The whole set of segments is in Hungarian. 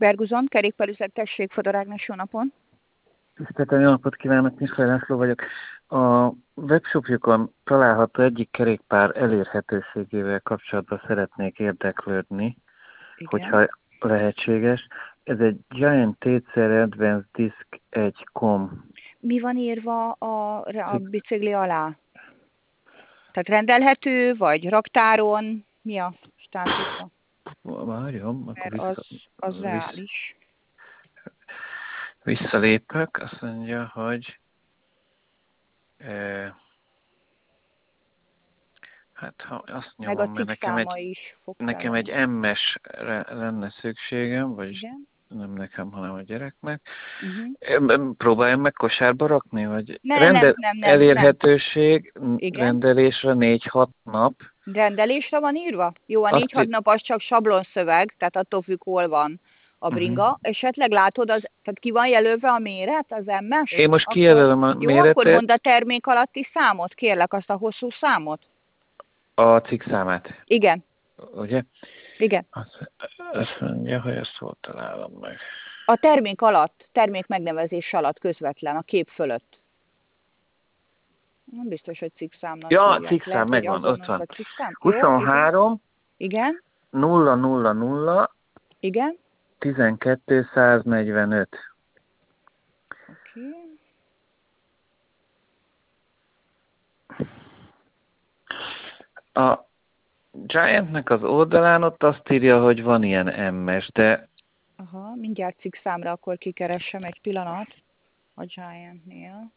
Berguzon, kerékpárüzlet, tessék, Fodor Ágnes, jó napon! Tiszteltem, jó napot kívánok, Miszlai László vagyok. A webshopjukon található egyik kerékpár elérhetőségével kapcsolatban szeretnék érdeklődni, Igen. hogyha lehetséges. Ez egy Giant TCR Advanced Disc 1.com. Mi van írva a bicikli alá? Tehát rendelhető, vagy raktáron? Mi a státusza? Várjam, akkor Mert az reális. visszalépek. Azt mondja, hogy hát ha azt Meg a nyomom, mert cikkszáma is fog nekem kelleni. egy MS-re lenne szükségem, vagyis Igen. nem nekem, hanem a gyereknek. Uh-huh. Próbáljam meg kosárba rakni, vagy Nem. elérhetőség Igen. rendelésre 4-6 nap. Rendelésre van írva? Jó, a Azt 4-6 nap az csak sablonszöveg, tehát attól függ, hol van a bringa. Esetleg látod, tehát ki van jelölve a méret, az MS? Én most kijelölöm a jó, akkor méretet. mondd a termék alatti számot, kérlek, azt a hosszú számot. A cikk számát. Igen. Ugye? Igen. Azt mondja, hogy ezt hol találom meg. A termék alatt, termék megnevezés alatt közvetlen, a kép fölött. Nem biztos, hogy cikkszámnak Ja, hívják. cikkszám megvan, ott van. A cikkszám? 23 igen. 000 igen. 12 145. Oké. A Giantnek az oldalán ott azt írja, hogy van ilyen MS, de... Aha, mindjárt cikkszámra akkor kikeressem egy pillanat a Giantnél.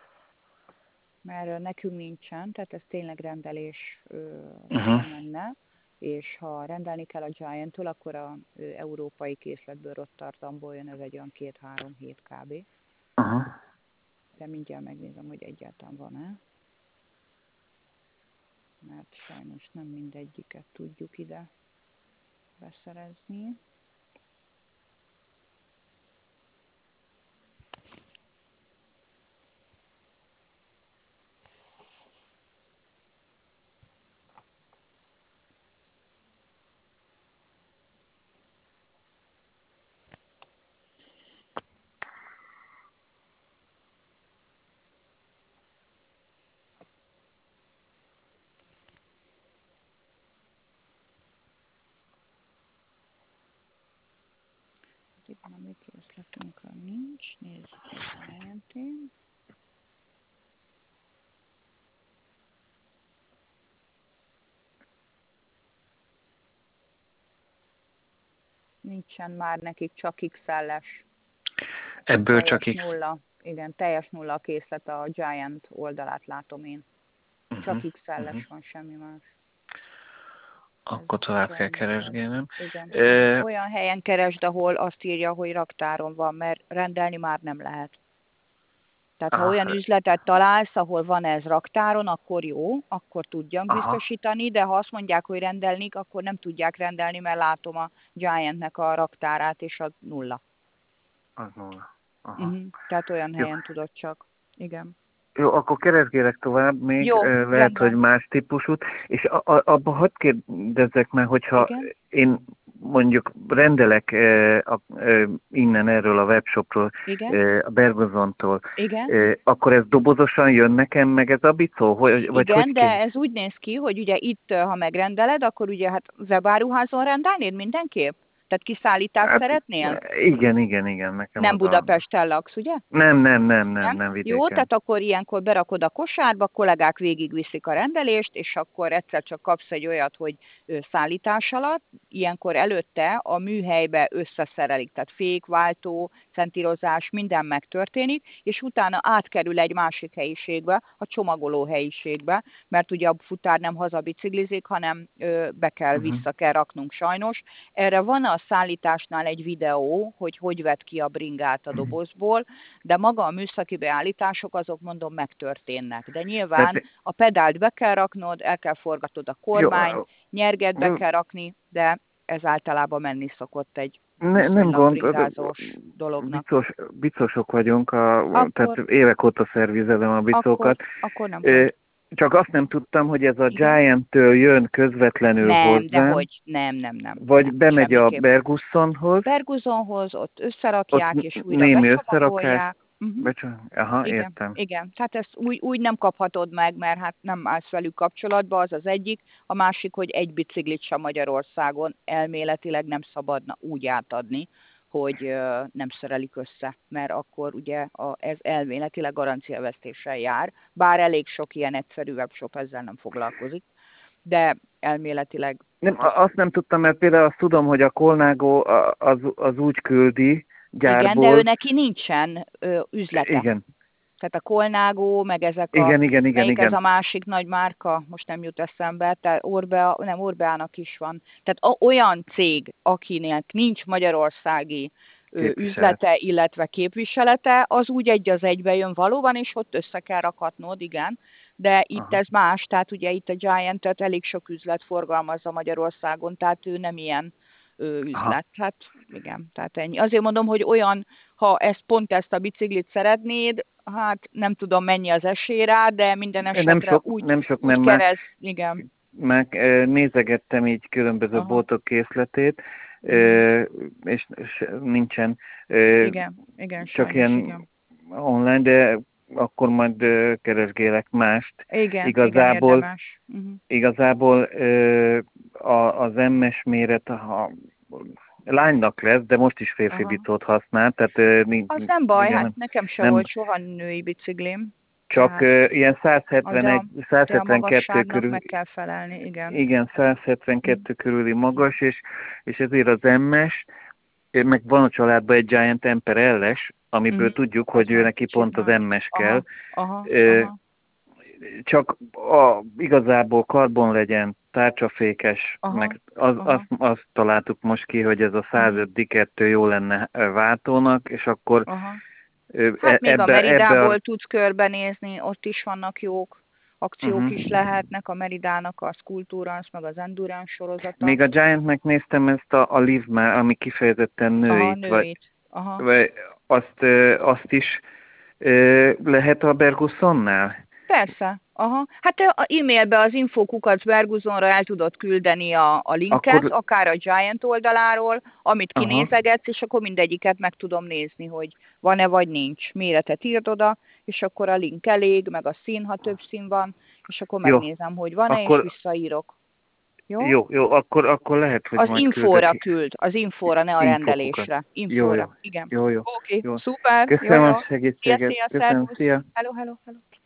Mert nekünk nincsen, tehát ez tényleg rendelés menne, és ha rendelni kell a Giant-től, akkor a európai készletből Rotterdamból jön, ez egy olyan 2-3 hét kb. De mindjárt megnézem, hogy egyáltalán van-e. Mert sajnos nem mindegyiket tudjuk ide beszerezni. Itt a mi készletünkön nincs, nézzük a Giant-én. Nincsen már nekik, csak XL-es. Ebből csak nulla. Igen, teljes nulla a készlet, a Giant oldalát látom én. Csak XL-es van, semmi más. Akkor tovább kell keresgélnem. Igen. Olyan helyen keresd, ahol azt írja, hogy raktáron van, mert rendelni már nem lehet. Tehát ha olyan üzletet találsz, ahol van ez raktáron, akkor jó, akkor tudjam biztosítani, de ha azt mondják, hogy rendelnik, akkor nem tudják rendelni, mert látom a Giantnek a raktárát, és az nulla. Az nulla. Tehát olyan helyen tudod csak. Igen. Jó, akkor keresgélek tovább még, jó, lehet, rendben. hogy más típusút, és abba hadd kérdezzek meg, hogyha én mondjuk rendelek innen erről a webshopról, a Bergusontól, akkor ez dobozosan jön nekem meg ez a bicó? Vagy igen, de ez úgy néz ki, hogy ugye itt, ha megrendeled, akkor ugye hát webáruházon rendelnéd mindenképp? Tehát kiszállítást szeretnél? Igen. Nekem nem Budapesten laksz, ugye? Nem vidéken. Jó, tehát akkor ilyenkor berakod a kosárba, kollégák végigviszik a rendelést, és akkor egyszer csak kapsz egy olyat, hogy szállítás alatt, ilyenkor előtte a műhelybe összeszerelik, tehát fék, váltó, centírozás, minden megtörténik, és utána átkerül egy másik helyiségbe, a csomagoló helyiségbe, mert ugye a futár nem hazabiciklizik, hanem be kell, vissza kell raknunk sajnos. Erre van a szállításnál egy videó, hogy vett ki a bringát a dobozból, de maga a műszaki beállítások azok mondom megtörténnek. De nyilván a pedált be kell raknod, el kell forgatod a kormányt, nyerget be kell rakni, de ez általában menni szokott egy nem gond, dolognak. Bicosok vagyunk, tehát évek óta szervizelem a bicókat. Akkor nem gond. Csak azt nem tudtam, hogy ez a Giant-től jön közvetlenül hozzám. Nem. Vagy bemegy a Bergussonhoz. Bergussonhoz, ott összerakják, ott és újra becsomagolják. Aha, igen, értem. Igen, tehát ezt úgy nem kaphatod meg, mert hát nem állsz velük kapcsolatba, az egyik. A másik, hogy egy biciklit sem Magyarországon elméletileg nem szabadna úgy átadni, hogy nem szerelik össze, mert akkor ugye ez elméletileg garanciavesztéssel jár, bár elég sok ilyen egyszerű webshop ezzel nem foglalkozik, de elméletileg... Nem, azt nem tudtam, mert például azt tudom, hogy a Colnago az úgy küldi gyárból... Igen, de ő neki nincsen üzlete. Igen. Tehát a Colnago, meg ezek igen. ez a másik nagy márka, most nem jut eszembe, tehát Orbeának is van. Tehát olyan cég, akinek nincs magyarországi üzlete, illetve képviselete, az úgy egy az egybe jön valóban, és ott össze kell rakatnod, igen. De itt ez más, tehát ugye itt a Giant-et elég sok üzlet forgalmazza Magyarországon, tehát ő nem ilyen üzlet. Hát igen, tehát ennyi. Azért mondom, hogy olyan, ha pont ezt a biciklit szeretnéd, hát nem tudom mennyi az esély rá, de minden esetre nem sok, úgy kereszt, igen. Meg nézegettem így különböző boltok készletét, és nincsen igen, csak ilyen online, de akkor majd keresgélek mást. Igen, igazából az MS méret, ha lánynak lesz, de most is férfi bicót használ, tehát az nem baj, hát nekem se volt soha női biciklim. Csak ilyen 172 körül. Meg kell felelni, igen. Igen, 172 körüli magas, és ezért az MS, meg van a családban egy Giant Emperor LS, amiből tudjuk, hogy ő neki pont az MS kell. Csak igazából karbon legyen, tárcsafékes, meg azt találtuk most ki, hogy ez a 105 D2 jó lenne váltónak, és akkor hát még a Meridából tudsz körbenézni, ott is vannak jók akciók is lehetnek, a Meridának a Sculpturance, meg az Endurance sorozata. Még a Giantnek néztem ezt a Live, ami kifejezetten nőit. Vagy azt is lehet a Bergussonnál? Persze. Hát a e-mailbe az info@bergussonra el tudod küldeni a linket, akár a Giant oldaláról, amit kinézegetsz, és akkor mindegyiket meg tudom nézni, hogy van-e vagy nincs. Méretet írd oda, és akkor a link elég, meg a szín, ha több szín van, és akkor megnézem, hogy van-e, és visszaírok. Jó, akkor lehet, hogy az infóra küld, az infóra, ne a rendelésre. Infóra, igen. Jó. Oké, szuper. Köszönöm a segítséget. Szia, Szia. hello.